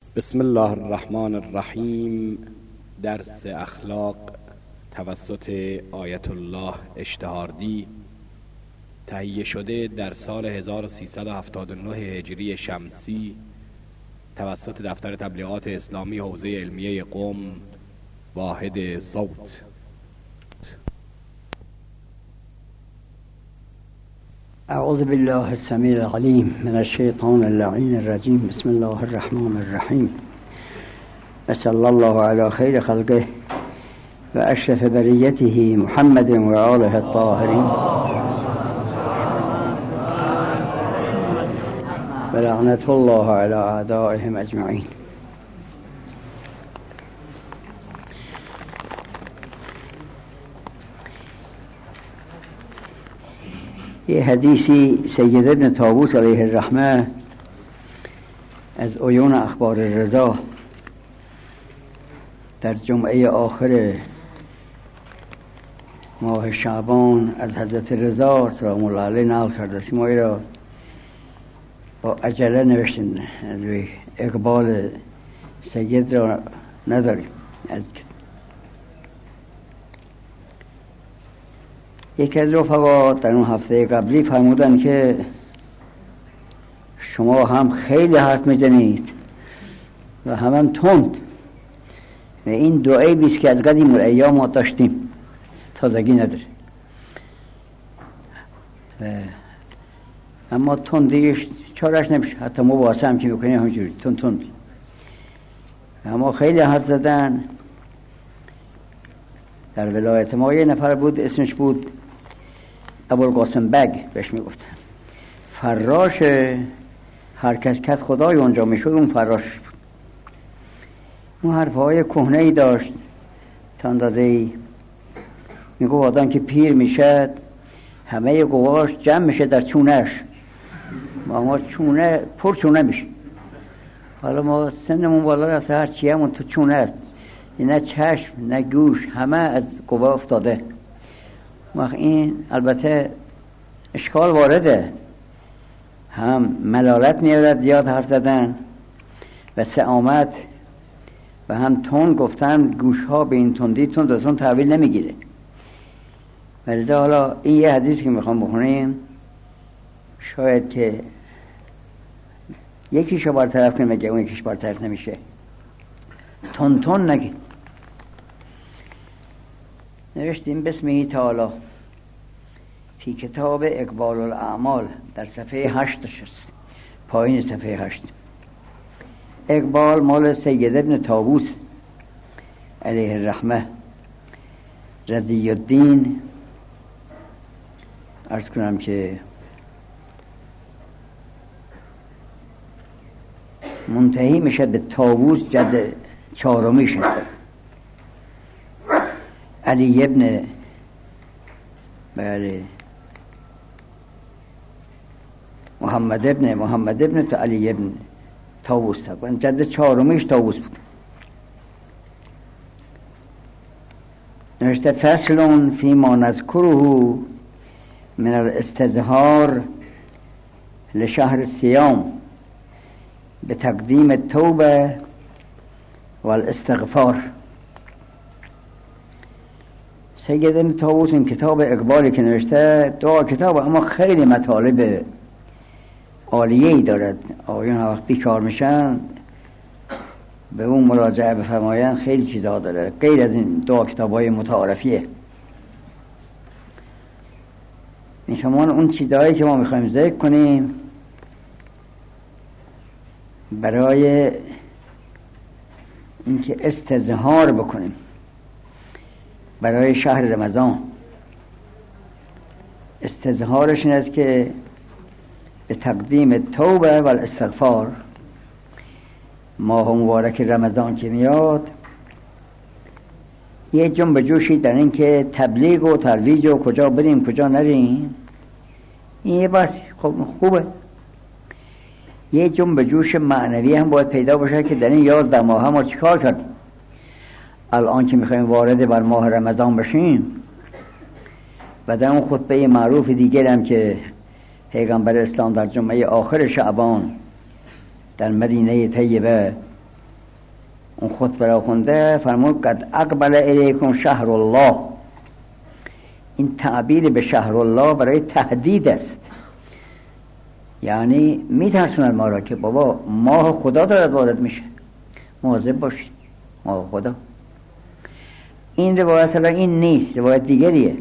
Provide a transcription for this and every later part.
بسم الله الرحمن الرحیم. درس اخلاق توسط آیت الله اشتهاردی، تهیه شده در سال 1379 هجری شمسی توسط دفتر تبلیغات اسلامی حوزه علمیه قم، واحد صوت. اعوذ بالله السمیع العلیم من الشیطان اللعین الرجیم. بسم الله الرحمن الرحیم. وصلی الله علی خیر خلقه و اشرف بریته محمد و آله الطاهرین و لعنت الله علی اعدائهم اجمعین. یه حدیثی سید ابن طاووس علیه الرحمه از عیون اخبار رضا در جمعه آخر ماه شعبان از حضرت رضا سلام الله علیه نقل کرده است. ما را با عجله نوشتیم، روی اقبال سید را نداریم. از یکی از رفقا در اون هفته قبلی فرمودن که شما هم خیلی حرف میزنید و هم تند، و این دو عیبیست که از قدیم الایام ما داشتیم، تازگی نداره. اما تندیش چارش نمیشه، حتی مباحثه هم که میکنیم همینجوری تند. اما خیلی حرف زدن. در ولایت ما یه نفر بود، اسمش بود ابوالقاسم بگ، بهش میگفتن فراش. هر کس کت خدای اونجا میشد، اون فراش بود. اون حرفهای کهنه‌ای داشت، تا اندازه‌ای میگو آدم که پیر میشد همه گواش جمع میشه در چونهش، ما چونه پر چونه میشه. حالا ما سنمون بالا رفته، هر چی همون تو چونه است، نه چشم نه گوش، همه از گواه افتاده. این البته اشکال وارده، هم ملالت میارد زیاد حرف زدن و سعامت، و هم تون گفتن گوش ها به این تندی تون تحویل نمیگیره. ولی حالا این یه حدیث که میخوام بخونیم، شاید که یکیشو برطرف کنیم، اگه اون یکیش برطرف نمیشه تون نگید. نوشتیم بسمه تعالی فی کتاب اقبال الاعمال، در صفحه 8 است، پایین صفحه 8. اقبال مال سید ابن طاووس علیه الرحمه رضی الدین. عرض کنم که منتهی میشه به طاووس، جد چهارمیش هست. علی ابن محمد ابن تا علی ابن طاووس، جد چهارمیش طاووس بود. نوشته فصل فیما نذکره من الاستظهار لشهر الصیام بتقدیم التوبه والاستغفار. سید ابن طاووس این کتاب اقبالی که نوشته دو کتاب، اما خیلی مطالب عالیه‌ای دارد. آقایون وقت بیکار میشن به اون مراجعه بفرمایند، خیلی چیزها داره غیر از این دو کتاب‌های متعارفیه. میشمان اون چیزهایی که ما میخوایم ذکر کنیم برای اینکه استظهار بکنیم برای شهر رمضان. استظهارش این است که به تقدیم توبه و الاستغفار، ماه مبارک رمضان که میاد، یه جنب جوشی در این که تبلیغ و ترویج و کجا بریم کجا نریم، این بس خوبه. یه جنب جوش معنوی هم باید پیدا باشه که در این 11 ماه ما چیکار کردیم. الان که میخوایم وارد بر ماه رمضان بشیم، و در اون خطبه معروف دیگر هم که پیغمبر اسلام در جمعه آخر شعبان در مدینه طیبه اون خطبه را خونده فرمود قد اقبل الیکم شهر الله. این تعبیر به شهر الله برای تهدید است، یعنی میترسوند ما را که بابا ماه خدا دارد وارد میشه، مواظب باشید، ماه خدا. این روایت الان این نیست، روایت دیگریه.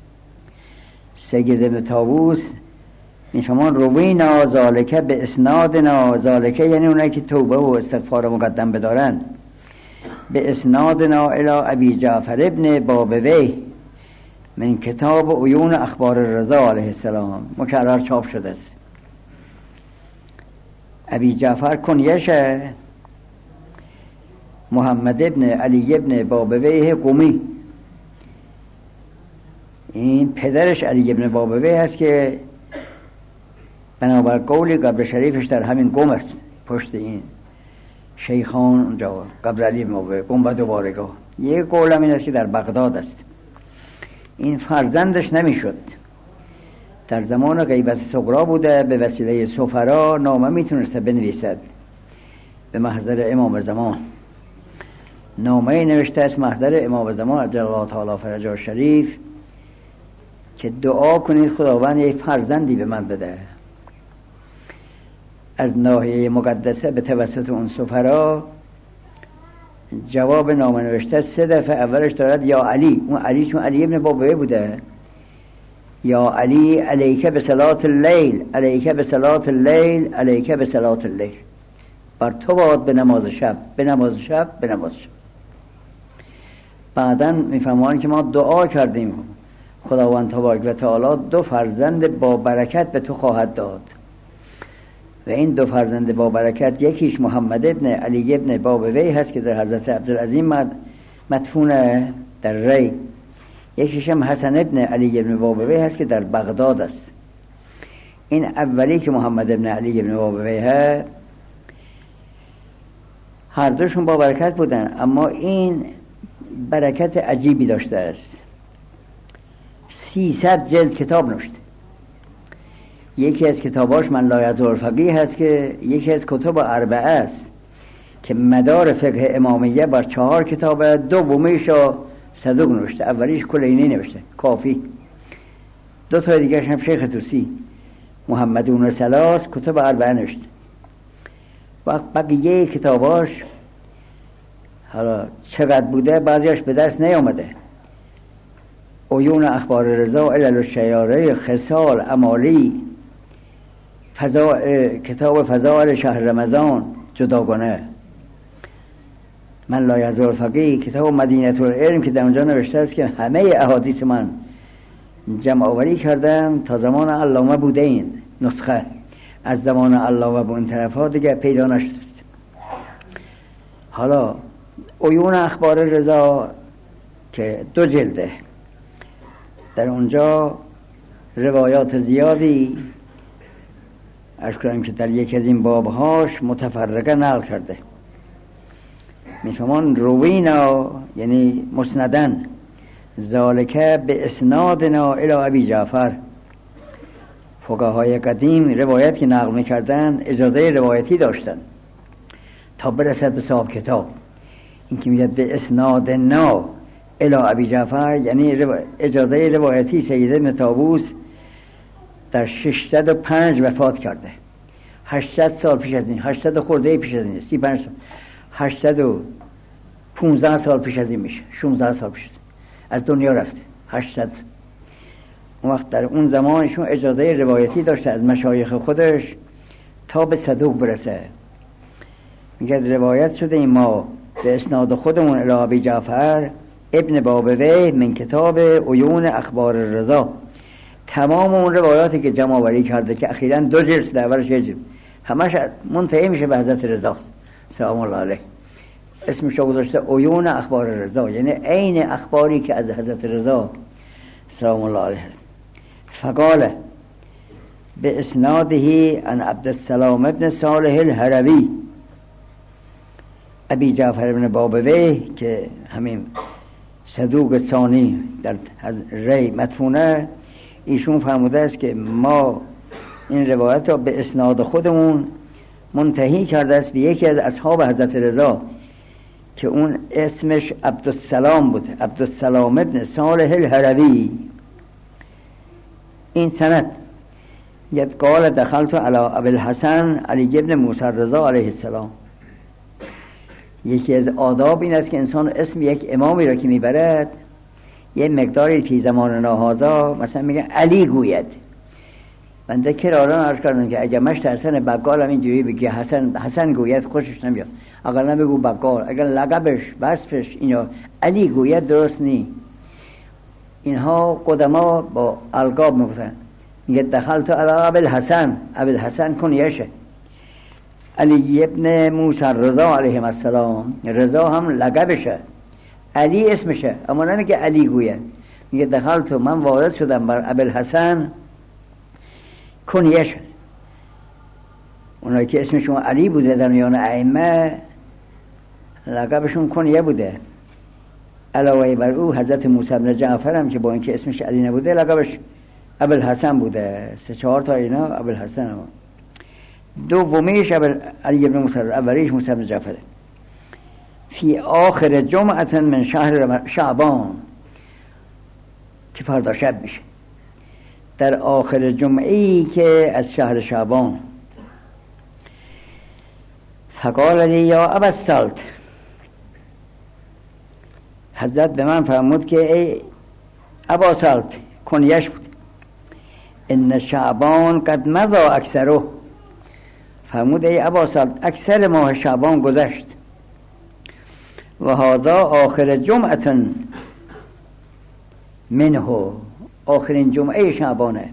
سید ابن طاووس میفرمان روینا ذالکه به اسنادنا، ذالکه یعنی اونایی که توبه و استغفار مقدم بدارن، به اسنادنا الی ابی جعفر ابن بابویه من کتاب عیون اخبار رضا علیه السلام، مکرر چاپ شده است. ابی جعفر کنیشه محمد ابن علی ابن بابویه قمی. این پدرش علی ابن بابویه هست که بنابر قول قبر شریفش در همین قم است، پشت این شیخان اونجا قبر علی ابن بابویه، گنبد و بارگاه. یک قول هم این است که در بغداد است. این فرزندش نمیشد، در زمان غیبت صغرا بوده، به وسیله سفرا نامه میتونسته بنویسد به محضر امام زمان. نامه نوشته از محضر امام زمان عجل الله تعالی فرجه شریف که دعا کنید خداوند یک فرزندی به من بده. از ناحیه مقدسه به توسط اون سفرا جواب نامه نوشته. 3 دفعه اولش دارد یا علی، اون علی چون علی ابن بابویه بوده، یا علی علیک به صلات اللیل، علیک به صلات اللیل، علیک به صلات اللیل، بر تو باد به نماز شب، به نماز شب، به نماز شب. بعداً میفهمان که ما دعا کردیم خداوند تبارک و تعالی 2 فرزند با برکت به تو خواهد داد، و این 2 فرزند با برکت یکیش محمد ابن علی ابن بابویه هست که در حضرت عبدالعظیم مدفونه در ری، یکیش هم حسن ابن علی ابن بابویه هست که در بغداد است. این اولی که محمد ابن علی ابن بابویه هر دوشون با برکت بودن، اما این برکت عجیبی داشته است. 300 جلد کتاب نوشته. یکی از کتاباش من لا یضر الفقیه هست که یکی از کتب اربعه است که مدار فقه امامیه بر 4 کتابه، دومیش صدوق نوشته، اولیش کلینی نوشته کافی، 2 تا دیگرش هم شیخ توسی محمدون ثلاث کتب اربعه نوشته. وقت بقیه کتاباش حالا چقدر بوده بعضیش به دست نیامده. عیون اخبار رضا، علل الشیاره، خصال، امالی، کتاب فضائل شهر رمضان جداگانه، من لا یضر الفقیه، کتاب مدینه العلم که در اونجا نوشته است که همه احادیث من جمع آوری کردم تا زمان علامه بوده، این نسخه از زمان علامه به این طرف ها دیگه پیدا نشده است. حالا عیون اخبار رضا که 2 جلده، در اونجا روایات زیادی عرض کنم که در یکی از این بابهاش متفرقه نقل کرده. میفهمان روینا یعنی مسندن، ذالکه به اسنادنا الی ابی جعفر. فقهای قدیم روایت که نقل میکردن اجازه روایتی داشتن تا برسد به صاحب کتاب. این که میگه به اسنادنا الی ابی جعفر یعنی اجازه روایتی. سید ابن طاووس در 605 وفات کرده، 800 سال پیش از این، 800 خورده پیش از این، 35 سال، 815 سال پیش از این میشه، 16 سال پیش از دنیا رفته. 800 اون وقت در اون زمانشون اجازه روایتی داشته از مشایخ خودش تا به صدوق برسه. میگه روایت شده این ما به اسناد خودمون الی ابی جعفر ابن بابویه من کتاب عیون اخبار رضا. تمام اون روایاتی که جمع آوری کرده که اخیراً 2 جلد در اولش 1 جلد همش منتهی میشه به حضرت رضا سلام الله علیه. اسمش رو گذاشته عیون اخبار رضا، یعنی عین اخباری که از حضرت رضا سلام الله علیه. فقاله به اسناده عن عبدالسلام ابن صالح الهروی ابی جعفر ابن بابویه که همین صدوق ثانی در ری مدفونه، ایشون فرموده است که ما این روایت را به اسناد خودمون منتهی کرده است به یکی از اصحاب حضرت رضا که اون اسمش عبدالسلام بود، عبدالسلام ابن صالح الهروی. این سند یاد قال دخلت علی ابی الحسن علی ابن موسی رضا علیه السلام. یکی از آداب این است که انسان اسم یک امامی را که میبرد یه مقداری فی زمان هذا مثلا میگه علی گوید. بنده کراران عرض کردم که اگر مشت حسن بقال هم اینجوری بگی حسن گوید خوشش نمیاد، اقلا بگو بقال. اگر لقبش وصفش اینا علی گوید درست نی. اینها قدما با القاب میگفتن. میگه دخلت علی ابی الحسن، ابی الحسن کنیشه علی ابن موسی رضا علیه السلام. رضا هم لقبشه، علی اسمشه، اما نمیگه علی گوید. میگه دخلت، من وارد شدم بر ابی الحسن کنیشه. اونایی که اسمشون علی بوده در میان ائمه لقبشون کنیه بوده. علاوه بر او حضرت موسی بن جعفر هم که با اینکه اسمش علی نبوده لقبش ابی الحسن بوده. 3-4 تا اینا ابی الحسن. دومیش علی بن موسی، اولیش موسی بن جعفر. فی آخر جمعه من شهر شعبان، که فردا شب میشه، در آخر جمعه‌ای که از شهر شعبان. فقال لی یا ابا السلط، حضرت به من فرمود که ای ابا سلط، کنیش بود، ان شعبان قد مضى اکثره. فرمود ای ابا سلط اکثر ماه شعبان گذشت. و هذا آخر جمعه منه، آخرین جمعه شعبانه.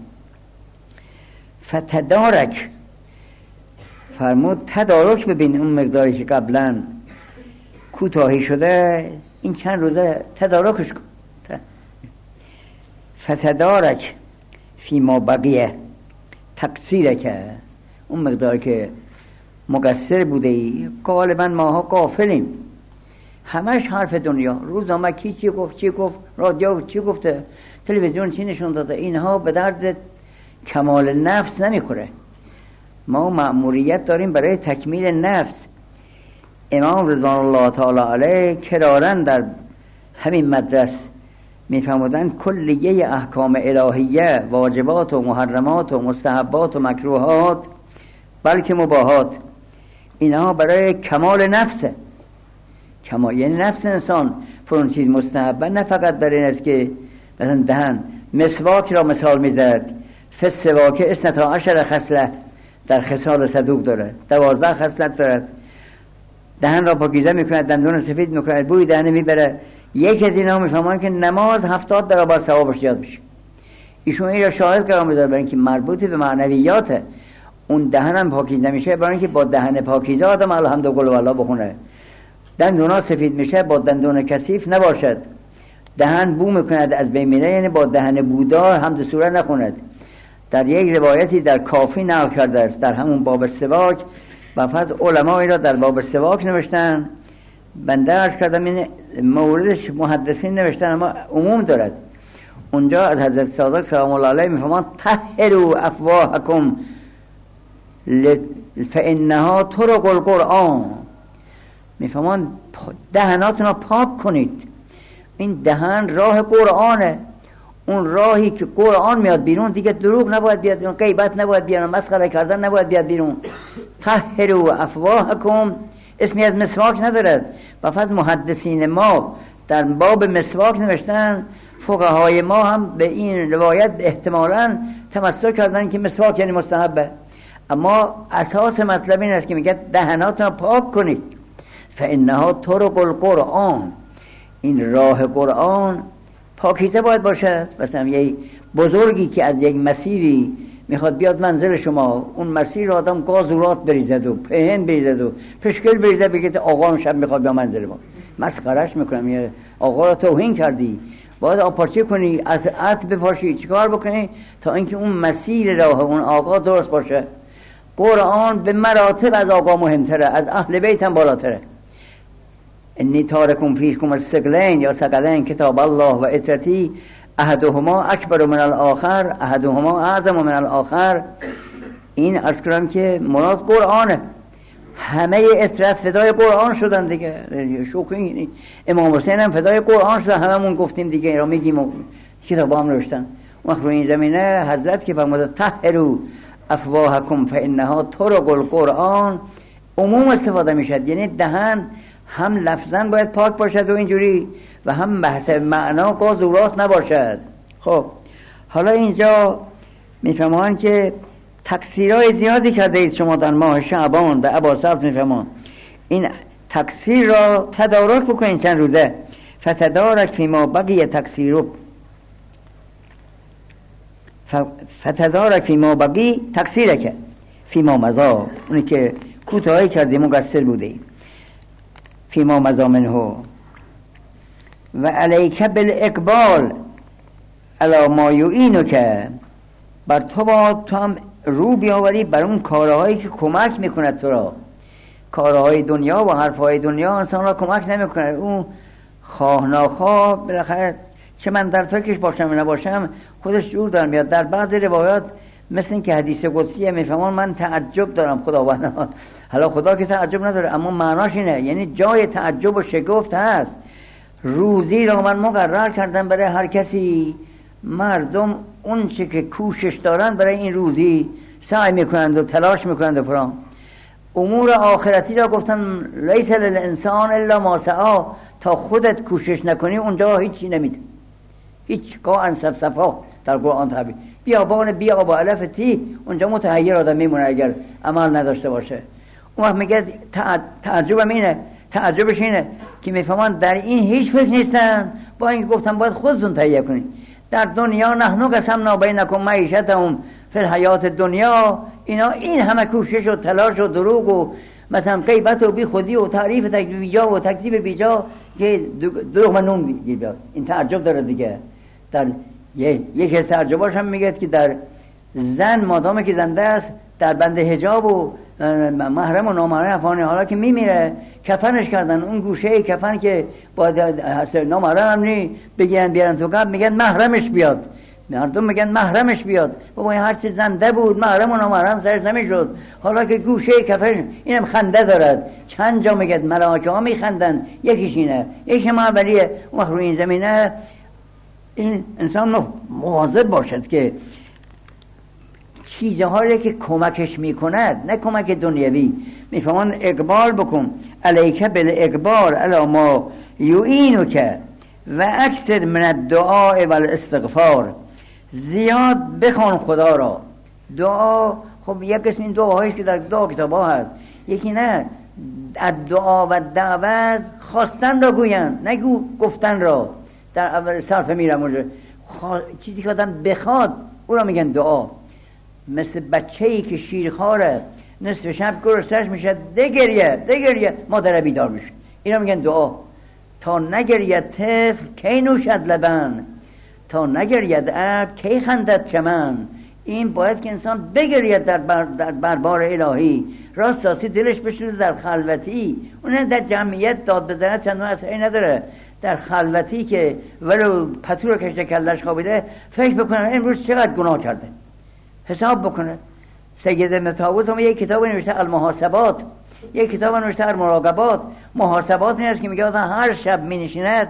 فتدارک، فرمود تدارک ببین اون مقداری که قبلا کوتاهی شده این چند روزه تدارکش کن. فتدارک فی ما بقیه تقصیره، که اون مقداری که مقصر بوده ای. غالبا ماها غافلیم، همش حرف دنیا، روزنامه کی چی گفت، چی گفت، رادیو چی گفته، تلویزیون چی نشون داده، اینها به درد کمال نفس نمیخوره. ما مأموریت داریم برای تکمیل نفس. امام رضوان الله تعالی علیه کرارن در همین مدرس میفهمودن کلیه احکام الهیه، واجبات و محرمات و مستحبات و مکروهات بلکه مباحات، اینها برای کمال نفسه. یعنی نفس انسان فرون چیز مستحبه، نه فقط برای این است که مثلا دهن مسواک را مثال میزد، فسواک 12 خصله در خصال صدوق داره، 12 خصلت دارد. دهن را پاکیزه میکند، دندون سفید میکند، بوی دهن میبره. یک از اینا میفهمان که نماز 70 برابر ثوابش زیاد میشه. ایشون این را شاهد قرار میداد برای اینکه مربوط به معنویاته. اون دهن هم پاکیزه میشه برای اینکه با دهن پاکیزه آدم الحمد و قل والله بخونه. دندونا سفید میشه با دندون کثیف نباشد. دهن بو میکند از بین میره، یعنی با دهن بودار حمد سوره نخوند. در یک روایتی در کافی نقل کرده است در همون باب سواک، و فقط علمایی را در باب سواک نوشتن. بنده عرض کردم این موردش محدثین نوشتن اما عموم دارد. اونجا از حضرت صادق سلام الله علیه میفهمند طهروا افواهکم فانها طرق القرآن. میفهمند دهناتون رو پاک کنید. این دهن راه قرآنه، اون راهی که قرآن میاد بیرون دیگه دروغ نباید بیاد بیرون، غیبت نباید بیاد، مسخره کردن نباید بیاد بیرون. طهروا افواهکم اسمی از مسواک ندارد. و فقط محدثین ما در باب مسواک نوشتن. فقهای ما هم به این روایت احتمالاً تمسک کردن که مسواک یعنی مستحبه، اما اساس مطلب این است که میگه دهناتون رو پاک کنید. فانها طرق القرآن، این راه قرآن پاکیزه باید باشد. مثلا یه بزرگی که از یک مسیری میخواد بیاد منزل شما، اون مسیر آدم گازورات بریزد و پهن بریزد و پشکل بریزد، بگید آقا شب میخواد بیا منزل ما، مسخرهش میکنم، یه آقا را توهین کردی، باید آپارچه کنی، از عط بپاشی، چیکار بکنی تا اینکه اون مسیر راه اون آقا درست باشه. قرآن به مراتب از آقا مهمتره، از اهل بیت هم بالاتره. انی تارکم فیکم الثقلین یا ثقلین کتاب الله و اطرتی احدهما اکبر من الاخر احدهما اعظم من الاخر. این عرض کردم که مراد قرآنه. همه اطرت فدای قرآن شدن دیگه. شوخی امام حسین هم فدای قرآن شدن، هممون گفتیم دیگه، این را میگیم و کتاب هم نوشتن. وقت رو این زمینه حضرت که فرموده طهروا افواهکم فانها طرق القرآن عموم استفاده میشد، یعنی دهن هم لفظاً باید پاک باشد و اینجوری، و هم بحث معنا قاذورات نباشد. خب حالا اینجا میفهمان که تقصیرهای زیادی کرده اید شما در ماه شعبان. به اباسلف میفهمان این تقصیر را تدارک بکنید چند روزه. فتدارک فیما بقی تقصیرک، فتدارک فیما بقی تقصیرک فیما مضا، اونی که کوتاهی کردی مقصر بوده فیما مضا منه. و علیک بالاقبال علی ما یعینک، بر تو با تو هم رو بیاوری بر اون کارهایی که کمک میکند تو را. کارهای دنیا و حرفهای دنیا انسان را کمک نمیکند، اون خواه ناخواه بالاخره چه من در فکرش باشم نباشم خودش جور در میاد. در بعض روایات مثل این که حدیث قدسیه میفهمان من تعجب دارم خداوند. حالا خدا که تعجب نداره، اما معناش اینه، یعنی جای تعجب و شگفت هست. روزی را من مقرر کردم برای هر کسی، مردم اون چه که کوشش دارن برای این روزی سعی میکنند و تلاش میکنند و فرام. امور آخرتی را گفتن لیس للانسان الا ما سعی، تا خودت کوشش نکنی اونجا هیچی نمیده، هیچ قاعن صفصفا در قرآن تعبیر بیابان بیا با الف تی، اونجا متحیر آدم میمونه اگر عمل نداشته باشه. اون وقت میگه تعجبش اینه که میفهمان در این هیچ فکر نیستن، با اینکه گفتن باید خودتون تهیه کنید. در دنیا نحنو قسمنا بینکم معیشتهم فی الحیات دنیا، اینا این همه کوشش و تلاش و دروغ و مثلا غیبت و بی خودی و تعریف تکذیب بیجا و تکذیب بیجا که دروغ منون بیاد. این تعجب داره دیگه. در یک از تعجباش هم میگه که در زن مادام که زنده است در بند حجاب و محرم و نامحرم افغانی، حالا که میمیره کفنش کردن، اون گوشه کفن که با نامحرم هم نی بگیرن بیارن تو قبر، میگن محرمش بیاد. مردم میگن محرمش بیاد، بابا این هرچی زنده بود محرم و نامحرم سرش نمیشد، حالا که گوشه کفن اینم خنده دارد. چند جا میگه ملائکه ها میخندن، یکیش اینه، یکی ما اولیه. اون رو این زمینه این انسان مواظب باشد که چیزهایی که کمکش میکند، نه کمک دنیوی. میفهمان اقبال بکن علیک بالاقبال علی ما یعینک و اکثر من الدعاء والاستغفار، زیاد بخوان خدا را. دعا خب یک قسم این دعاهایش که در دعا کتابا هست، یکی نه الدعا و دعوت خواستن را گوین، نگو گفتن را. در اول صرف میرم چیزی که آدم بخواد او را میگن دعا. مثل بچه‌ای که شیرخواره نصف شب گرسنش میشه دگریه مادر بیدار میشه، اینا میگن دعا. تا نگرید طفل کی نوشد لبن، تا نگرید ابر کی خندد چمن. این باید که انسان بگرید در بربار الهی، راست راستی دلش بشوره در خلوتی. اون در جمعیت داد بزنه چندان اثری نداره. در خلوتی که ولو پتو رو کشته کلش خوابیده فکر بکنه امروز چقدر گناه کرده، حساب بکنه. سید ابن طاووس هم یک کتاب نوشته المحاسبات، یک کتاب نوشته المراقبات. محاسبات این است که میگه هر شب می نشیند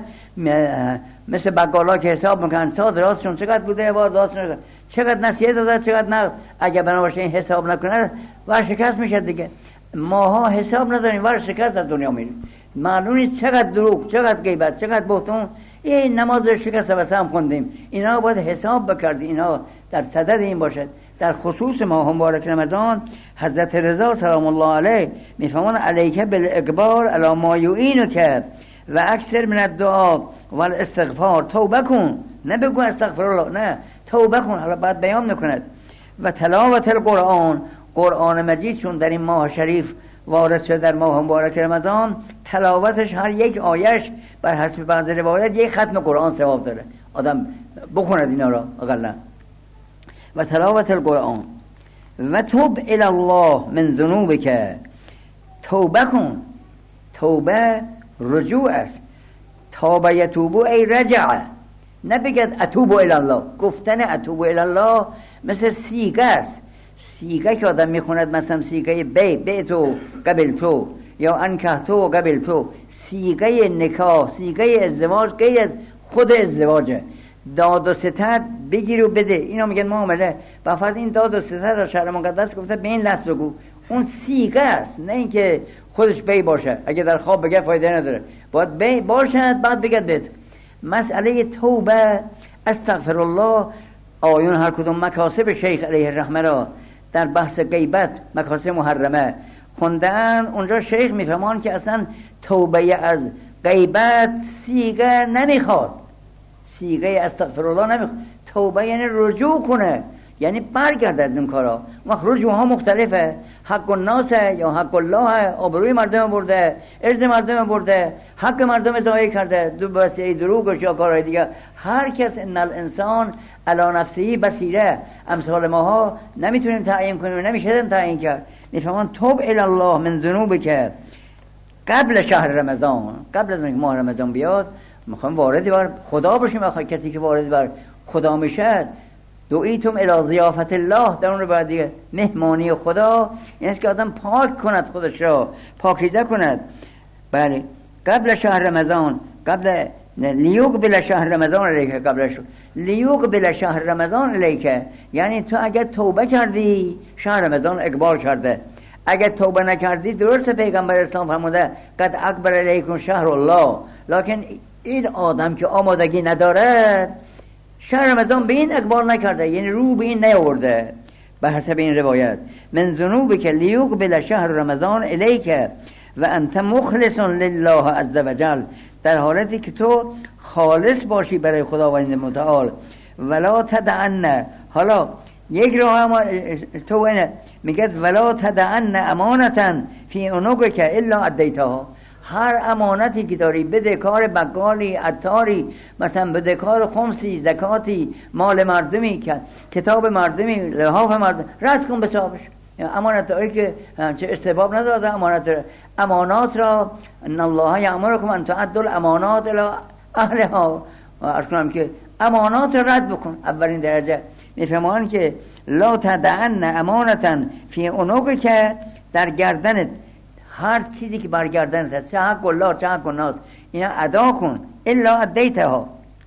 مثل بقالا که حساب میکنن صادراتشون چقدر بوده، وارداتشون چقدر نسیه داده، چقدر نه. اگه بنابراین این حساب نکنه ورشکست میشه دیگه. ماها حساب نداریم، ورشکست در دنیا میریم. معلوم نیست چقدر دروغ، چقدر غیبت، چقدر بهتون. این نماز شکست و هم خوندیم، اینا باید حساب بکردیم، اینا در صدد این باشد. در خصوص ماه مبارک رمضان حضرت رضا سلام الله علیه میفهمون علیک بالاقبال علی ما یعینک و اکثر من الدعا والاستغفار. توبه کن، نه بگو استغفرالله، نه توبه کن. حالا بعد بیان میکند و تلاوت القرآن، قرآن مجید چون در این ماه شریف وارد شده در ماه مبارک رمضان، تلاوتش هر یک آیش بر حسب بعض روایت یک ختم قرآن ثواب داره. آدم بخوند اینا را اقلا. و تلاوت القرآن و توب الی الله من ذنوبک، توبه کن. توبه رجوع است. توبه یتوبو ای رجع، نه بگد اتوبو الی الله. گفتن اتوبو الی الله مثل سیگه است. سیگه که آدم میخوند، مثلا سیگه بی تو قبل تو یا انکه تو قبل تو، سیگه نکاح، سیگه ازدواج غیر از خود ازدواجه. داد و ستد بگیر و بده، اینا میگن معامله. و فرض این داد و ستد را شرع مقدس گفته به این لفظ بگو، اون سیگه است، نه اینکه خودش بی باشه. اگه در خواب بگه فایده نداره، باید بی باشد بعد بگه بد. مسئله توبه، استغفر الله، آیون هر کدوم مکاسب شیخ علیه الرحمه را در بحث غیبت مکاسب محرمه خوندن، اونجا شیخ میفهمان که اصلا توبه از غیبت سیگه نمیخواد، سیگه استغفر الله نمیخواد. توبه یعنی رجوع کنه، یعنی برگرده از این کارا. وقت رجوع ها مختلفه، حق الناس یا حق الله، آبروی مردم برده، ارض مردم برده، حق مردم ضایع کرده، دو وسیله دروغش یا کارهای دیگه. هر کس ان الانسان علی نفسه بصیره، امثال ماها نمیتونیم تعیین کنیم و نمیشه تعیین کرد. میفهمن توب الی الله من ذنوبک قبل شهر رمضان، قبل از اینکه ماه رمضان بیاد میخوام واردی بر خدا بشیم. آخه کسی که وارد بر خدا میشه، دعیتم الی ضیافت الله، در اون رو باید دیگه مهمانی خدا، یعنی که آدم پاک کند خودش را، پاکیزه کند. بله قبل شهر رمضان، قبل لیوق بلا شهر رمضان علیکه، قبلش لیوق بلا شهر رمضان علیکه، یعنی تو اگر توبه کردی شهر رمضان اقبال کرده، اگر توبه نکردی درست پیغمبر اسلام فرموده قد اکبر علیکم شهر الله، لکن این آدم که آمادگی نداره شهر رمضان به این اقبال نکرده، یعنی رو به این نیاورده. به حسب این روایت من ذنوبک لیوق بلا شهر رمضان الیکه و انت مخلص لله عز وجل، در حالتی که تو خالص باشی برای خداوند متعال. ولا تدعن، حالا یک راه تو اینه میگه ولا تدعن امانتا فی عنقک الا ادیتها، هر امانتی که داری، بده کار بقالی، عطاری، مثلا بده کار خمسی، زکاتی، مال مردمی، کتاب مردمی، لحاف مردم، رد کن به صاحبش. امانت داری که چه استحباب نداره، امانات را ان الله یامرکم ان تعدوا الامانات الی اهلها، عرض کنم که امانات را رد بکن. اولین درجه میفهمان که لا تدعن امانتا فی عنقک، که در گردنت هر چیزی که بر گردنت هست، چه حق الله چه حق الناس، اینا ادا کن. الا ادیتها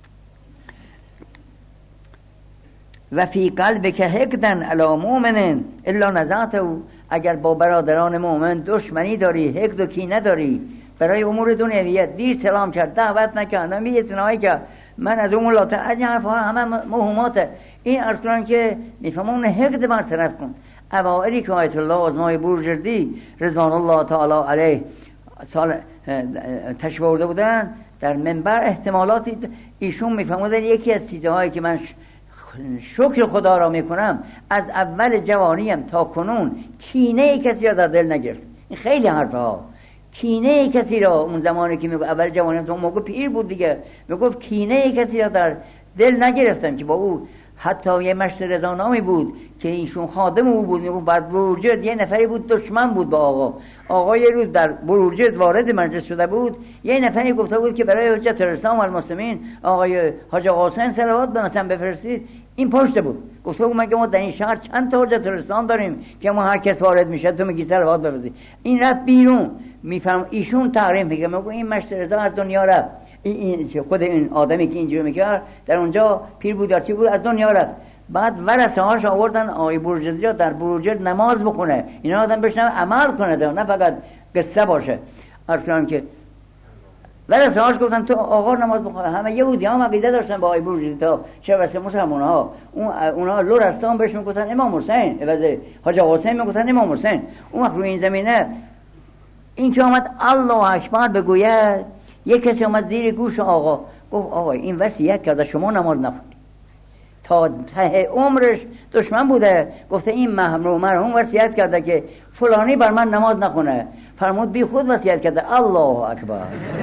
و فی قلبک حقدا علی مؤمن الا نزعته، اگر با برادران مؤمن دشمنی داری، حقد و کینه داری برای امور دنیویه، دیر سلام کرد، دعوت نکرد، اعتنایی کرد، من از اون لاته از این حرفها همه موهوماته، این ارسلان که میفهمون حقد برطرف کن. اوائلی که آیت الله آزمای بروجردی رضوان الله تعالی علیه سال تشریف آورده بودن در منبر، احتمالاتی ایشون میفهمودن یکی از چیزهایی که من شکر خدا را میکنم از اول جوانیم تا کنون کینه کسی را در دل نگرفت. این خیلی حرفها، کینه کسی را اون زمانی که میگه اول جوانیم، تا اون موقع پیر بود دیگه، میگفت کینه کسی را در دل نگرفتم که با او حتی یه مشت رضانامی بود که ایشون خادم او بود، میگفت بر بروجرد یه نفری بود دشمن بود با آقا یه روز در بروجرد وارد مجلس شده بود، یه نفری گفته بود که برای حجت الاسلام و المسلمین آقای حاج آقا حسین صلوات مثلا بفرستید، این پشت بود، گفته بود مگه ما در این شهر چند تا حجت الاسلام داریم که ما هر کس وارد میشه تو میگی صلوات بفرستید. این رفت بیرون، میفهم ایشون تعریف میگه، میگه این مشت رضا از دنیا رفت، این خود این آدمی که اینجوری میکرد در اونجا پیر بود یا چی بود از دنیا رفت. بعد ورثه هاش آوردن آقای بروجرد در بروجرد نماز بخونه، اینا آدم بشنوه عمل کنه، نه فقط قصه باشه. اصلا که ورثه هاش گفتن تو آقا نماز بخونه، همه یهودی ها عقیده داشتن با آقای بروجرد، تا چه واسه مسلمان ها اونها لرستان بهش میگفتن امام حسین، عوض حاج آقا حسین میگفتن امام حسین. اون وقت روی این زمینه این که آمد الله اکبر بگوید، یک کسی اومد زیر گوش آقا گفت آقا این وصیت کرده شما نماز نخونید، تا ته عمرش دشمن بوده، گفته این مرحوم وصیت کرده که فلانی بر من نماز نخونه، فرمود بی خود وصیت کرده. الله اکبر.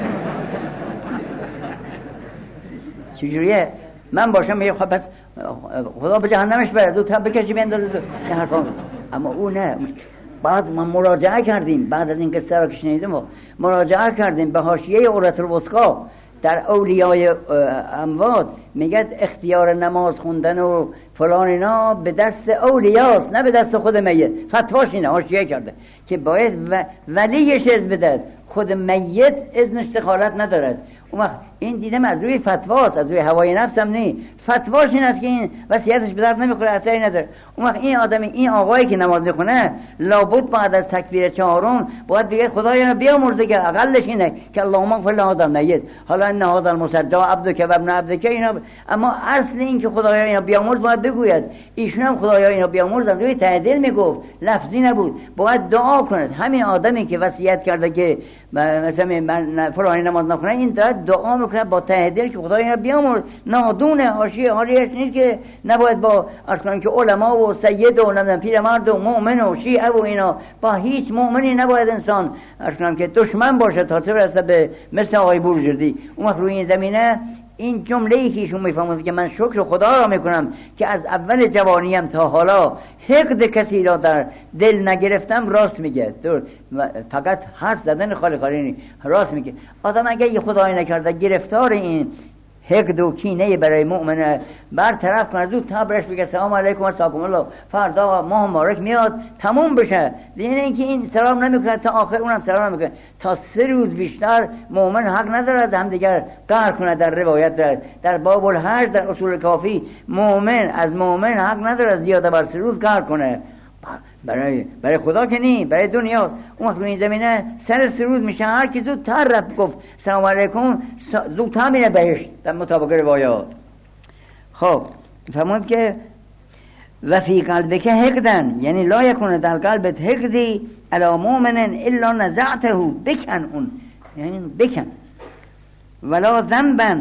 چجوریه من باشم میگم خب بس خدا به جهنمش بره، زودتر بکشی بندازه تو این حرفا. اما او نه. بعد ما مراجعه کردیم، بعد از این قصه را که شنیدیم مراجعه کردیم به حاشیه عرة الوثقی در اولیای اموات، میگه اختیار نماز خوندن و فلان اینا به دست اولیاست نه به دست خود میت. فتواش اینه، حاشیه کرده که باید ولیش اذن بده، خود میت اذنش دخالت ندارد. اون وقت این دیدم از روی فتواست، از روی هوای نفس هم نی. فتواش این است که این وصیتش به درد نمیخوره، اثری نداره. اون وقت این آدمی، این آقایی که نماز میخونه لابد بعد از تکبیر چهارم باید بگه خدایا بیامرزه، که اقلش اینه که اللهم اغفر لهذا المیت، حالا ان هذا المصدع عبدک و ابن عبدک اینا. اما اصل این که خدایا اینا بیامرز باید بگوید. ایشون هم خدایا اینا بیامرز از روی ته دل میگفت، لفظی نبود. باید دعا کند. همین آدمی که وصیت کرده که مثلا من فلانی نماز نخونه، این دعا میکنه با ته دل که خدایا اینا بیامرز. نادونه حاشیه نیست که نباید با اصلا که علما و سید و نمیدونم پیرمرد و مؤمن و شیعه و اینا، با هیچ مؤمنی نباید انسان اصلا که دشمن باشه تا چه برسه به مثل آقای بورجردی. اون وقت روی این زمینه این جمله‌ای که ایشون میفهمند که من شکر خدا را میکنم که از اول جوانیم تا حالا حقد کسی را در دل نگرفتم، راست میگه. فقط حرف زدن خالی نیست، راست میگه. آدم اگه یه خدایی نکرده گرفتار این حقد و کینه برای مؤمن برطرف کنه، زود تا برش بگه سلام علیکم و ساکم الله، فردا ماه مبارک میاد تموم بشه. دیگه اینکه این سلام نمیکنه تا آخر، اونم سلام نمیکنه تا 3 روز بیشتر، مؤمن حق نداره هم دیگر قهر کنه. در روایت دارد در باب الحج در اصول کافی، مؤمن از مؤمن حق نداره زیاده بر 3 روز قهر کنه. برای خدا که نی، برای دنیا. اون وقت این زمینه سر 3 روز میشه، هر کی زودتر رفت گفت سلام علیکم زودتر میره بهشت در مطابق روایات. خب فرمود که و فی قلبک حقدن، یعنی لا یکون در قلبت حقدی علی مؤمن الا نزعته، بکن اون، یعنی بکن. ولا ذنبا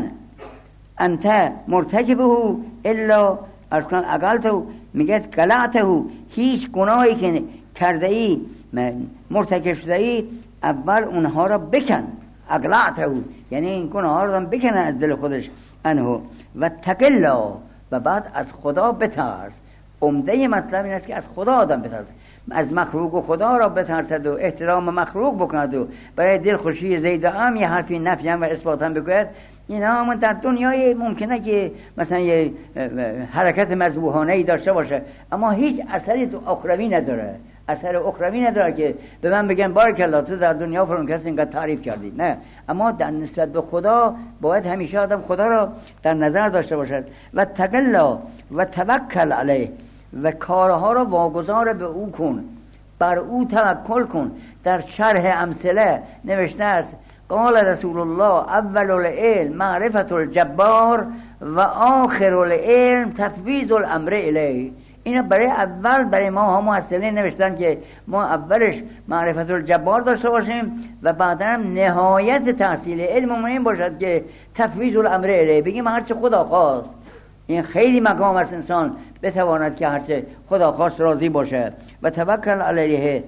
انت مرتکبه الا اقلته، میگه قلعته، هیچ گناهی که کرده ای مرتکب شده ای اول اونها را بکن. اقلعته یعنی این گناه ها را بکن از دل خودش انه و تقلا، و بعد از خدا بترس. عمده مطلب این است که از خدا آدم بترسه، از مخلوق و خدا را بترسد و احترام مخلوق بکند و برای دل خوشی زید و ام یه حرفی نفی هم و اثبات هم بگوید. اینا هم در دنیای ممکنه که مثلا یه حرکت مذبوحانه‌ای داشته باشه، اما هیچ اثری تو اخروی نداره، اثر اخروی نداره که به من بگن بارک الله تو در دنیا فلان کسی اینقدر تعریف کردی. نه، اما در نسبت به خدا باید همیشه آدم خدا را در نظر داشته باشد. و تقلا و توکل علیه، و کارها را واگذار به او کن، بر او توکل کن. در شرح امثله نوشته است قال رسول الله اول العلم معرفت الجبار و آخر العلم تفویض الامر الیه. اینا برای اول برای ما ها محصلین نوشتن که ما اولش معرفت الجبار داشته باشیم و بعدا هم نهایت تحصیل علم این باشد که تفویض الامر الیه، بگیم هرچه خدا خواست. این خیلی مقام است انسان بتواند که هرچه خدا خواست راضی باشه. و توکل علیه،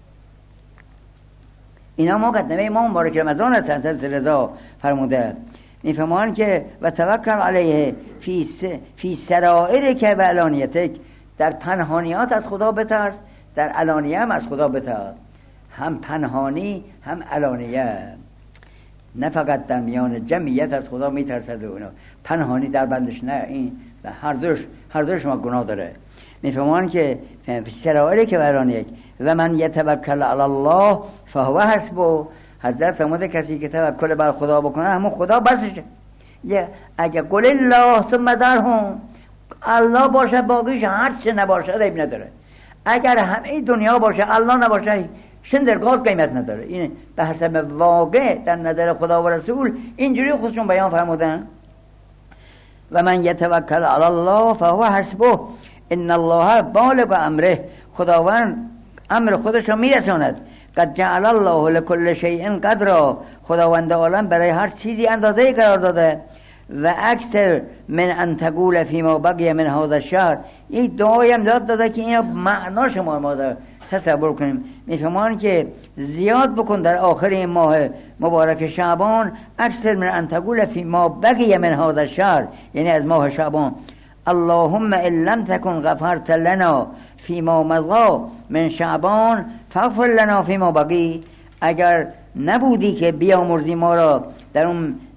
اینا مقدمه امام مبارک رمضان است. حضرت رضا فرموده میفهمند که و توکل علیه فی سرائرک و علانیتک، در پنهانیات از خدا بترس، در علانیه هم از خدا بترس. هم پنهانی هم علانیه، نه فقط در میان جمعیت از خدا میترسد و اینا، پنهانی در بندش نه. این هر دوش ما گناه داره. میفهمند که فی سرائرک و علانیتک و من یتوکل علی الله فهو حسبه. حضرت فرموده کسی که توکل بر خدا بکنه همون خدا بسشه. اگه قل الله ثم ذرهم، الله باشه باقیش هر چه نباشه عیب نداره. اگر همه دنیا باشه الله نباشه شندرگاز قیمت نداره. این به حسب واقع در نظر خدا و رسول اینجوری خودشون بیان فرمودن. و من یتوکل علی الله فهو حسبه ان الله بالغ امره، خداوند امر خودش را میرساند. قد جعل الله لكل شیء قدرا، خداوند عالم برای هر چیزی اندازه قرار داده. و اکثر من ان تقول فيما بقي من هذا الشهر، یک دعایی هم داده که این معناش ما در تصور کنیم. میفهمان که زیاد بکن در آخر این ماه مبارک شعبان، اکثر من ان تقول فيما بقي من هذا الشهر، یعنی از ماه شعبان اللهم ان لم تكن غفرت لنا فيما مضى من شعبان فاغفر لنا فيما بقي. اگر نبودی که بیامرزی ما را در اون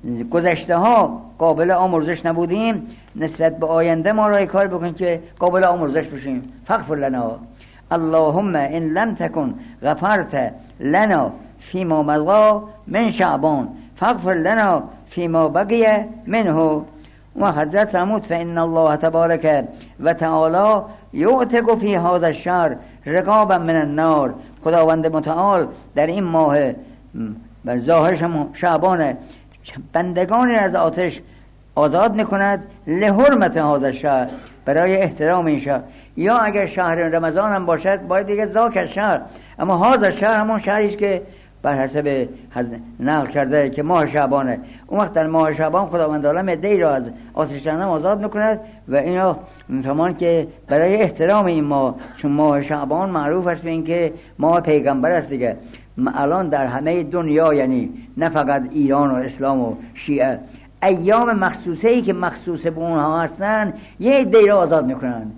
گذشته ها قابل آمرزش نبودیم، نسبت به آینده ما را کار بکن که قابل آمرزش بشیم. فاغفر لنا اللهم ان لم تکن غفرت لنا فيما مضى من شعبان فاغفر لنا فيما بقي منه. و حضرت فرمود فإن الله تبارک و تعالی یعتق فی هذا الشهر رقابا من النار. خداوند متعال در این ماه بر ظاهرش شعبان بندگانی از آتش آزاد میکند لحرمت هذا الشهر، برای احترام این شهر. یا اگر شهر رمضان هم باشد باید دیگه ذاک شهر، اما هذا الشهر همون شهری است که بر حسب نقل کرده که ماه شعبانه. اون وقت در ماه شعبان خداوند عالم عده‌ای را از آتش جهنم آزاد میکند و اینا میفهمان که برای احترام این ماه، چون ماه شعبان معروف است به این که ماه پیغمبر است دیگه. الان در همه دنیا، یعنی نه فقط ایران و اسلام و شیعه، ایام مخصوصه ای که مخصوص به اونها هستن یه عده‌ای را آزاد میکنن.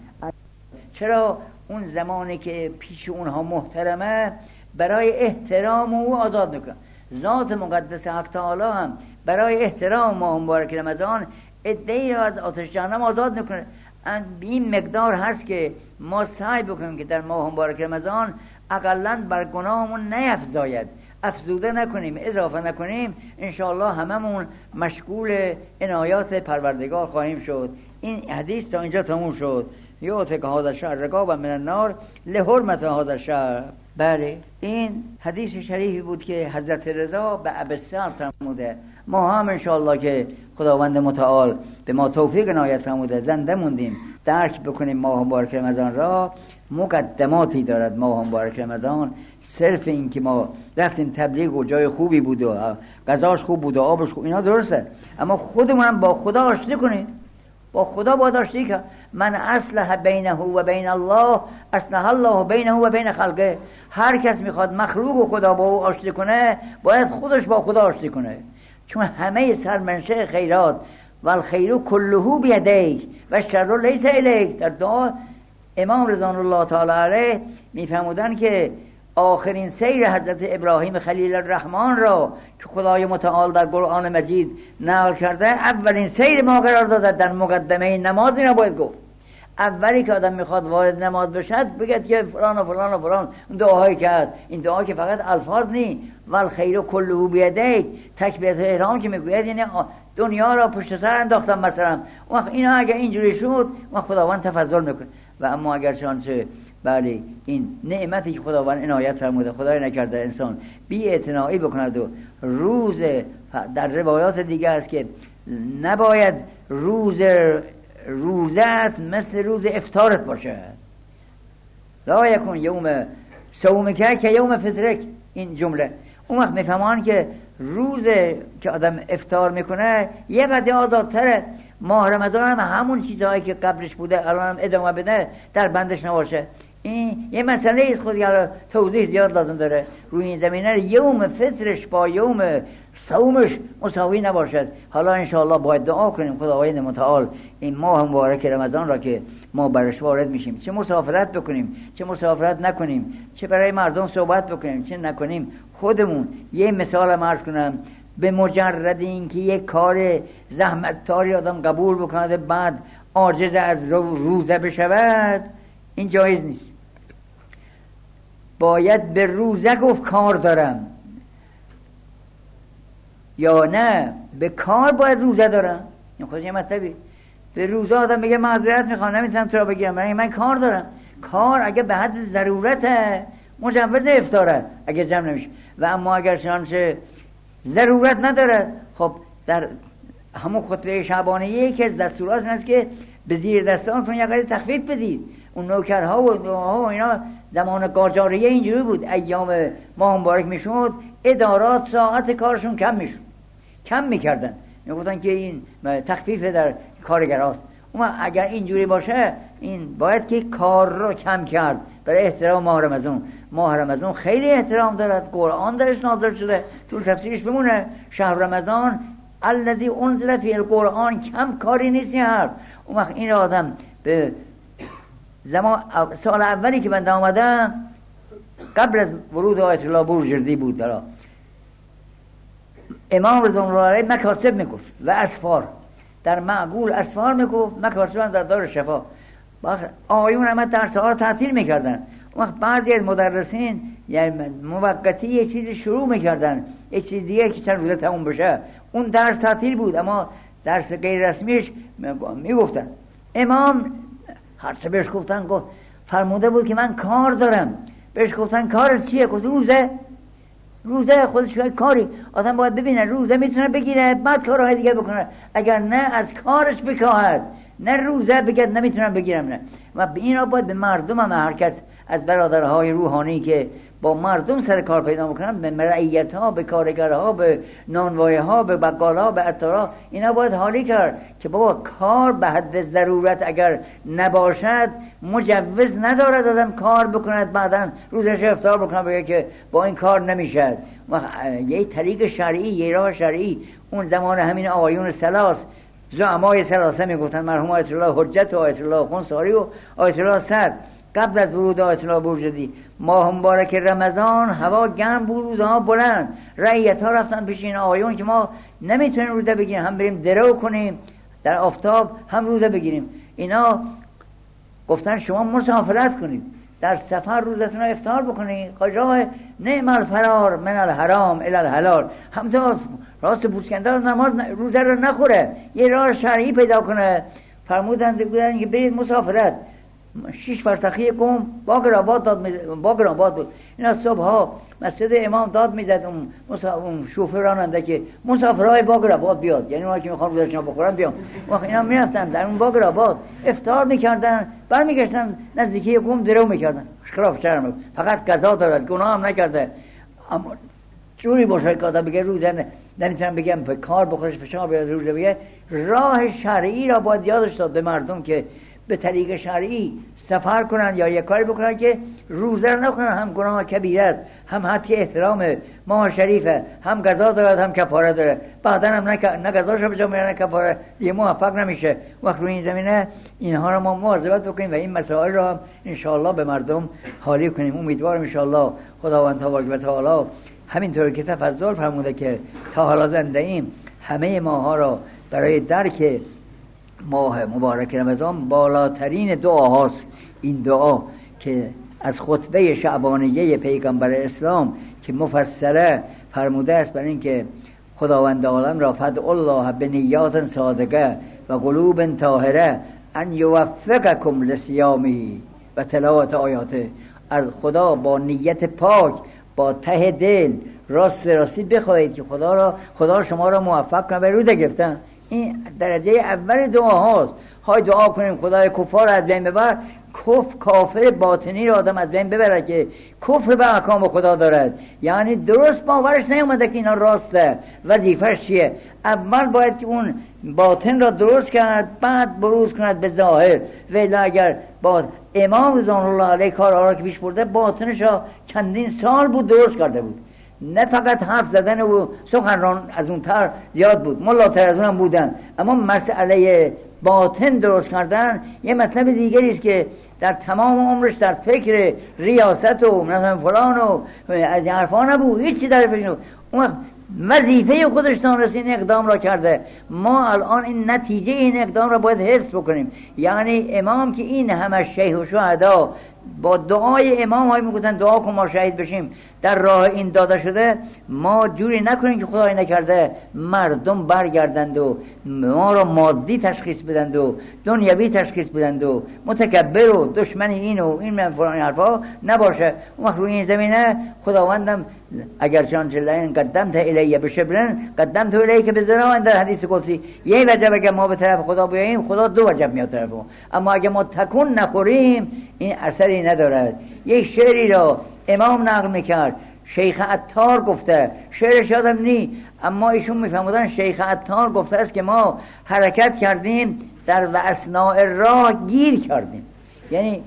چرا؟ اون زمانی که پیش اونها محترمه برای احترام او آزاد میکنن. ذات مقدس حق تعالی هم برای احترام ماه مبارک رمضان عده‌ای را از آتش جهنم آزاد میکنه. به این مقدار هست که ما سعی بکنیم که در ماه مبارک رمضان اقلاً بر گناهمون نیفزاید، افزوده نکنیم، اضافه نکنیم. انشاءالله هممون مشغول عنایات پروردگار خواهیم شد. این حدیث تا اینجا تموم شد. یعتق هذا الشهر رقابا من النار لحرمت هذا الشهر. بله، این حدیث شریفی بود که حضرت رضا به ابسط فرموده. ما هم انشاءالله که خداوند متعال به ما توفیق عنایت فرموده زنده موندیم درک بکنیم ماه مبارک رمضان را. مقدماتی دارد ماه مبارک رمضان. صرف این که ما رفتیم تبلیغ و جای خوبی بود و غذاش خوب بود و آبش خوب، اینا درسته، اما خودمون هم با خدا آشتی کنیم. با خدا باید آشتی کنیم. من اصلح بینه و بین الله اصلح الله بینه و بین خلقه. هر کس میخواد مخلوق و خدا با او آشتی کنه باید خودش با خدا آشتی کنه، چون همه سرمنشه خیرات و الخیر کله بیدیک و الشر لیس الیک. در دعا امام رضوان الله تعالی علیه میفرمودن که آخرین سیر حضرت ابراهیم خلیل الرحمن را که خدای متعال در قرآن مجید نقل کرده اولین سیر ما قرار داده. در مقدمه نماز اینا باید گفت. اولی که آدم میخواد وارد نماز بشد بگد که فلان و فلان و فلان اون دعاهایی کرد. این دعا که فقط الفاظ نی، والخیر کله بیدیک، تکبیرات احرام که میگوید یعنی دنیا را پشت سر انداختم مثلا. وقت اینا اگر اینجوری شد و خداوند تفضل میکنه. و اما اگر چانچه بله این نعمتی که خداوند عنایت فرموده خدای نکرده انسان بی اعتنایی بکند و روز، در روایات دیگه است که نباید روزت مثل روز افطارت باشه. لا یکن یوم صومک که یوم فطرک. این جمله اون وقت میفهمان که روز که آدم افطار میکنه یه قدر آزادتره. ماه رمضان هم همون چیزهایی که قبلش بوده الان هم ادامه بده در بندش نباشه. این یه مسئله ایست خود که توضیح زیاد لازم داره. روی این زمینه یوم فطرش با یوم صومش مساوی نباشد. حالا انشاءالله باید دعا کنیم خداوند متعال این ماه مبارک رمضان را که ما برش وارد میشیم، چه مسافرت بکنیم چه مسافرت نکنیم، چه برای مردم صحبت بکنیم چه نکنیم، خودمون یه مثال عرض کنم. به مجرد این که یک کار زحمت‌داری آدم قبول بکنه بعد عاجز از روزه بشود، این جایز نیست. باید به روزه گفت کار دارم، یا نه به کار باید روزه دارم. این خودش یه مطلبی. به روزه آدم میگه معذرت میخوام نمیتونم تو را بگیرم، من کار دارم. کار اگه به حد ضرورته مجوز افطاره اگه جمع نمیشه. و اما اگر چنانچه ضرورت نداره، خب در همون خطبه شعبانیه که از دستورات این است که به زیر دستانتون یه قدر تخفیف بدید. اون نوکرها و دعاها و اینا زمان قاجاریه اینجوری بود. ایام ماه مبارک میشد ادارات ساعت کارشون کم میکردن، میگفتن که این تخفیف در کارگراست. اما اگر اینجوری باشه این باید که کار رو کم کرد برای احترام ماه رمضان. ماه رمضان خیلی احترام دارد، قرآن درش نازل شده، طول تفسیرش بمونه. شهر رمضان الذی انزل فیه القرآن، کم کاری نیست این حرف. اون وقت این آدم به زمان سال اولی که بنده آمدم قبل از ورود آیت الله بورجردی بود، امام رضوان الله علیه مکاسب میگفت و اسفار، در معقول اسفار میگفت، مکاسب هم در دار شفا. آقایون همه درس‌ها رو تعطیل میکردن. وقت بعضی از مدرسین یعنی موقتی یه چیزی شروع میکردن، یه چیز دیگه که چند روزه تموم بشه، اون درس تعطیل بود، اما درس غیر رسمیش میگفتن. امام هر چه بهش گفتن گفت فرموده بود که من کار دارم. بهش گفتن کارت چیه؟ گفت روزه خودش کاری آدم باید ببینه روزه میتونه بگیره بعد کارهای دیگه بکنه، اگر نه از کارش بکاهد، نه روزه بگید نمیتونم بگیرم. نه و این را باید به مردم هم، هر کس از برادرهای روحانی که با مردم سر کار پیدا میکنن، به رعیت ها، به کارگرها، به نانوایه ها، به بقال ها، به عطارها، اینا باید حالی کرد که بابا کار به حد ضرورت اگر نباشد مجوز ندارد آدم کار بکند بعدن روزش افطار بکنه بگه که با این کار نمیشد. و یه طریق شرعی، یه راه شرعی. اون زمان همین آقایون سلاس زعمای سلاسه میگفتن، مرحوم آیت الله حجت و آیت الله خنساری و آیت الله صدر، قبل از ورود آیت الله بروجردی، ماه مبارک رمضان هوا گرم بود، روزها بلند، رعیت ها رفتن پیش این آقایون که ما نمیتونیم روزه بگیریم، هم بریم درو کنیم در آفتاب هم روزه بگیریم. اینا گفتن شما مسافرت کنید، در سفر روزتون رو افطار بکنید. خواجه نعم الفرار من الحرام الی الحلال، همتا راست پوسکندار نماز روزه رو نخوره، یه راه شرعی پیدا کنه. فرمودن که برید مسافرت، 6 فرسخی قم باگرآباد بود. اینا صبحها مسجد امام داد میزد اون شوفر راننده که مسافرهای باگرآباد بیاد، یعنی اونها که میخوان روزشون بخورن بیان. وقت اینا میرفتن در اون باگرآباد افطار میکردن، برمیگشتن نزدیکی قم درو میکردن. خلاف شرم، فقط قضا دارد، گناه هم نکرده. اما جوری باشه که آدم بگه روزه نمیتونم بگم به کار بخورش فشار بیاد روزه بگه. راه شرعی را باید یادش داد به مردم که به طریق شرعی سفر کنن یا یک کاری بکنن که روزه رو نکنن. هم گناه کبیره است، هم حتی احترام ماه شریفه، هم قضا دارد هم کفاره داره. بعدا هم نه قضاشو به جا میاره نه کفاره، دیگه موفق نمیشه. وقت روی این زمینه اینها رو ما مواظبت بکنیم و این مسائل رو هم انشاءالله به مردم حالی کنیم. امیدوارم انشاءالله خداوند تبارک و تعالی همینطور که تفضل فرموده که تا حالا زنده ایم، همه ماها را برای درک ماه مبارک رمضان بالاترین دعاهاست. این دعا که از خطبه شعبانیه پیغمبر اسلام که مفصله فرموده است برای اینکه خداوند عالم را فدع الله به نیات صادقه و قلوب طاهره ان یوفقکم لصیامه و تلاوت آیاته. از خدا با نیت پاک، با ته دل راستی بخواهید که خدا شما را موفق کنه به روزه گرفتن. این درجه اول دعاهاست. های دعا کنیم خدای کفار از بین ببر، کافر باطنی را آدم از بین ببره که کفر به احکام خدا دارد، یعنی درست باورش نیومده که اینا راسته. وظیفش چیه؟ اول باید که اون باطن را درست کند، بعد بروز کند به ظاهر. ولی اگر با امام رضوان الله علیه کارها را که پیش برده، باطنش را چندین سال بود درست کرده بود، نه فقط حرف زدن و سخنران از اون تر زیاد بود، ملاتر از اون هم بودن، اما مسئله باطن درست کردن یه مطلب دیگری است که در تمام عمرش در فکر ریاست و مثلا فلان و از این حرفا نبود، هیچی در فکر نبود. اون وظیفه خودش دانست این اقدام را کرده. ما الان این نتیجه این اقدام را باید حفظ بکنیم. یعنی امام که این همه شیخ و شهدا با دعای امام های میگفتن دعا کن ما شهید بشیم، در راه این داده شده. ما جوری نکنیم که خدای نکرده مردم برگردند و ما را مادی تشخیص بدند و دنیوی تشخیص بدند و متکبر و دشمن این و این فلان حرفا نباشه. اون وقت روی این زمینه خداوندم اگر چنانچه لئن قدمت الیه بشبرن قدمت الیک بذراع، در حدیث قدسی یه وجب اگر ما به طرف خدا بیاییم خدا 2 وجب میاد طرف ما، اما اگر ما تکون نخوریم این اثری ندارد. یک شعری را امام نقل میکرد، شیخ عطار گفته، شعرش یادم نی، اما ایشون میفهمودن شیخ عطار گفته است که ما حرکت کردیم در و اثناء راه گیر کردیم، یعنی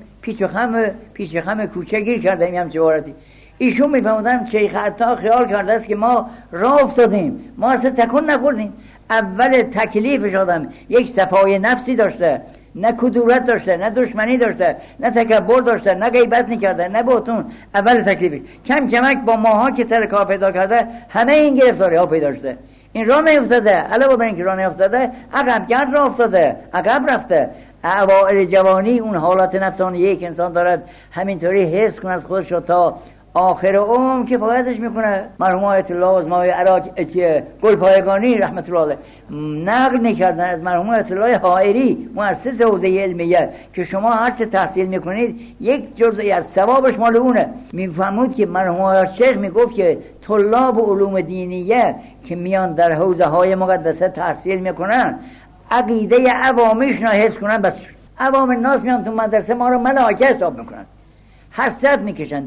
پیچ خم کوچه گیر کردیم همچه عبارتی. ایشون میفهمودن شیخ عطار خیال کرده است که ما راه افتادیم، ما اصلا تکون نخوردیم. اول تکلیفش آدم یک صفای نفسی داشته، نه کدورت داشته، نه دشمنی داشته، نه تکبر داشته، نه غیبت نکرده، نه بهتون. اول تکلیفش کم کمک با ماها که سر کار پیدا کرده همه این گرفتاری ها پیدا شده. این راه نیفتاده، علاوه بر اینکه راه نیفتاده عقب گرد راه افتاده، عقب رفته. اوائل جوانی اون حالات نفسانی که انسان دارد همینطوری حفظ کند خودش رو تا آخر عمر کفایتش میکنه. مرحوم آیت الله عظمای عراق گلپایگانی رحمت الله علیه نقل میکردن از مرحوم آیت الله حائری مؤسس حوزه علمیه که شما هر چه تحصیل میکنید یک جزئی از ثوابش مال اونه. میفهمود که مرحوم آیت شیخ میگفت که طلاب علوم دینیه که میان در حوزه های مقدسه تحصیل میکنن عقیده عوامیش رو حفظ کنن، بس عوام الناس میان تو مدرسه ما رو ملائکه حساب میکنن، حسرت میکشن،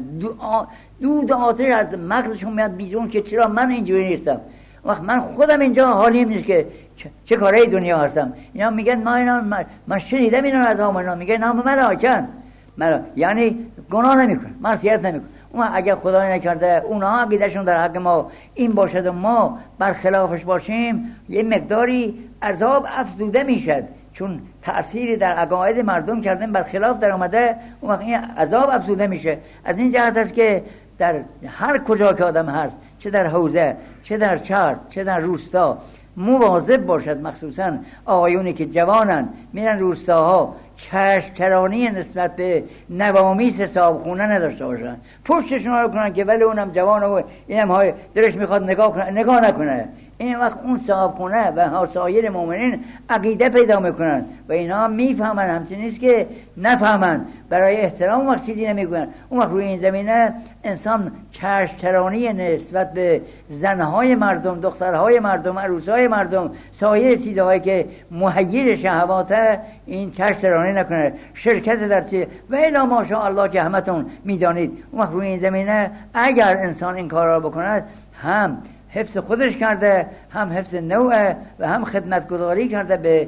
دود آتش از مغزشون میاد بیرون که چرا من اینجوری نیستم. وقت من خودم اینجا حالیم نیست که چه کاره دنیا هستم. اینا میگن من شنیدم اینا از اینا میگن نام ملائکن، یعنی گناه نمیکنن، معصیت نمیکنن. اون اگر خدای نکرده اونها عقیدهشون در حق ما این باشد و ما برخلافش باشیم یه مقداری عذاب افزوده میشد، چون تأثیری در عقاید مردم کردن برخلاف در آمده، اون وقت این عذاب افزوده میشه. از این جهت است که در هر کجا که آدم هست، چه در حوزه، چه در شهر، چه در روستا، مواظب باشد. مخصوصا آقایونی که جوانن میرن روستاها چشم‌چرانی نسبت به نوامیس صاحبخونه نداشته باشن، پشتشون رو کنن که ولی اونم جوانه و اینم های درش میخواد نگاه نکنه. این وقت اون صاحبخونه و سایر مؤمنین عقیده پیدا میکنن و اینا میفهمن، همچنین نیست که نفهمن. برای احترام وقت چیزی نمیگن. اون وقت روی این زمینه انسان چشم‌چرانی نسبت به زنهای مردم، دخترهای مردم، عروسهای مردم، سایر چیزهایی که مهیر شهواته، این چشم‌چرانی نکنه. شرکت در چی و الا ماشاءالله که همتون میدانید. اون وقت روی این زمینه اگر انسان این کارا رو بکند، هم حفظ خودش کرده، هم حفظ نوع و هم خدمتگزاری کرده به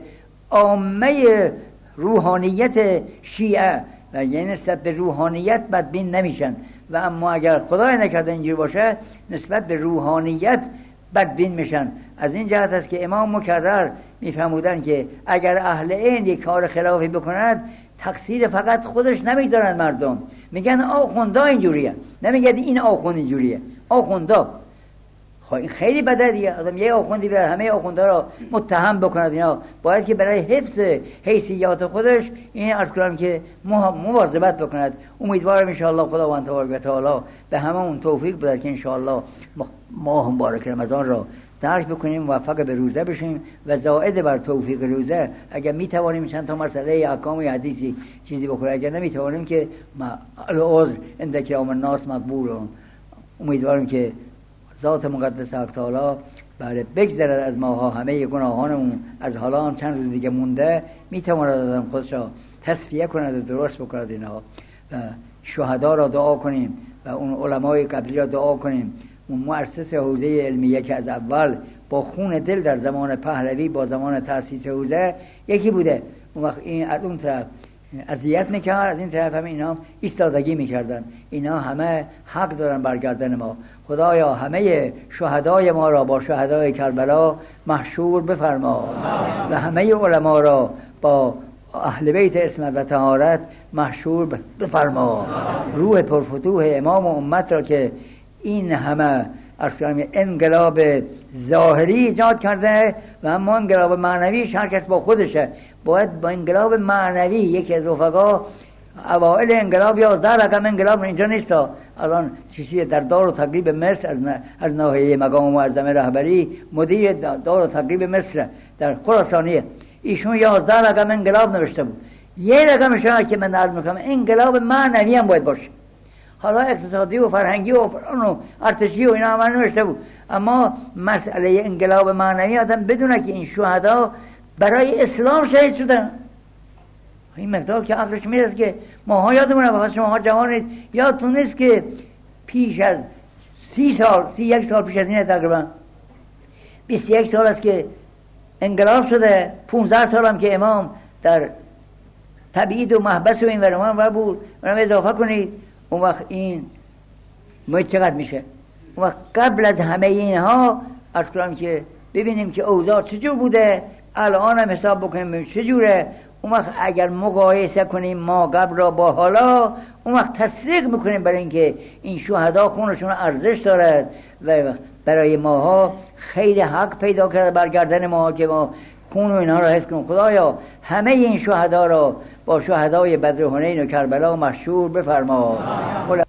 عامه روحانیت شیعه و یعنی نسبت به روحانیت بدبین نمیشن. و اما اگر خدای نکرده اینجور باشه نسبت به روحانیت بدبین میشن. از این جهت است که امام مکرر میفهمودن که اگر اهل عین یک کار خلافی بکند تقصیر فقط خودش نمیدارن مردم، میگن آخوندا اینجوریه، نمیگن این آخوند اینجوریه، آخوندا. این خیلی بده دیگه. آدم یه آخوندی بره همه آخوندا رو متهم بکند. اینا باید که برای حفظ حیثیات خودش این عرض کنم که مواظبت بکند. امیدوارم ان شاء الله خداوند تبارک و تعالی به هممون توفیق بده که ان شاء الله ماه مبارک رمضان را درک بکنیم، موفق به روزه بشیم و زائد بر توفیق روزه اگر میتوانیم چند تا مسئله احکام و حدیثی چیزی بکنیم، اگر نمیتوانیم که العذر عند کرام الناس مقبول. امیدوارم که ذات مقدس حق تعالی برای بگذرد از ماها همه گناهانمون. از حالا هم چند روز دیگه مونده میتواند آدم خودش را تصفیه کند و درست بکند. اینها و شهدا را دعا کنیم و اون علمای قبلی را دعا کنیم. اون مؤسس حوزه علمیه که از اول با خون دل در زمان پهلوی با زمان تأسیس حوزه یکی بوده، اون وقت این از اون طرف اذیت میکرد، از این طرف هم اینا ایستادگی میکردن. اینا همه حق دارن برگردن ما. خدایا همه شهدای ما را با شهدای کربلا محشور بفرما و همه علما را با اهل بیت عصمت و طهارت محشور بفرما. روح پرفتوح امام و امت را که این همه انقلاب ظاهری ایجاد کرده و اما انقلاب معنویش هر کس با خودشه. باید با انقلاب معنوی، یکی از رفقا اوائل انقلاب 11 رقم انقلاب اینجا نیست، الان چیزی در دار و تقریب مصر از ناحیه مقام معظم رهبری مدیر دار و تقریب مصر در خراسانیه، ایشون 11 رقم انقلاب نوشته بود. یه رقمش که من عرض میکنم انقلاب معنوی هم باید باشه. حالا اقتصادی و فرهنگی و ارتشی و اینا هم نوشته بود، اما مسئله انقلاب معنوی آدم بدونه که این شهدا برای اسلام شهید شدن. این مقدار که عقلش میرسه که ماها یادمونه، بخاطر شماها جوانید یادتون نیست که پیش از 31 سال پیش از اینه، تقریبا 21 سال است که انقلاب شده، 15 سال هم که امام در تبعید و محبس و این ورمان بود. اونم اضافه کنید اون وقت این ما چقدر میشه. اون وقت قبل از همه اینها از کنم که ببینیم که اوضاع چجور بوده، الان هم حساب بکنیم چجوره. اون وقت اگر مقایسه کنیم ما قبل را با حالا، اون وقت تصدیق میکنیم برای اینکه این شهدا خونشون ارزش دارد و برای ماها خیلی حق پیدا کرده بر گردن ما که ما خون و اینها را حس کنیم. خدایا همه این شهدا را با شهدای بدر و حنین و کربلا مشهور بفرما.